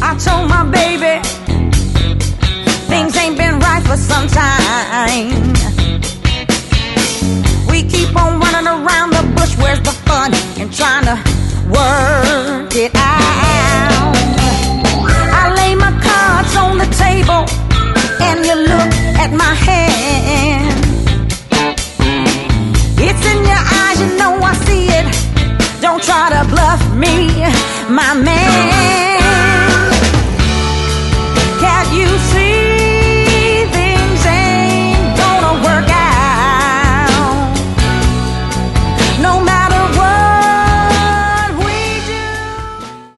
I told my baby things ain't been right for some time. We keep on running around the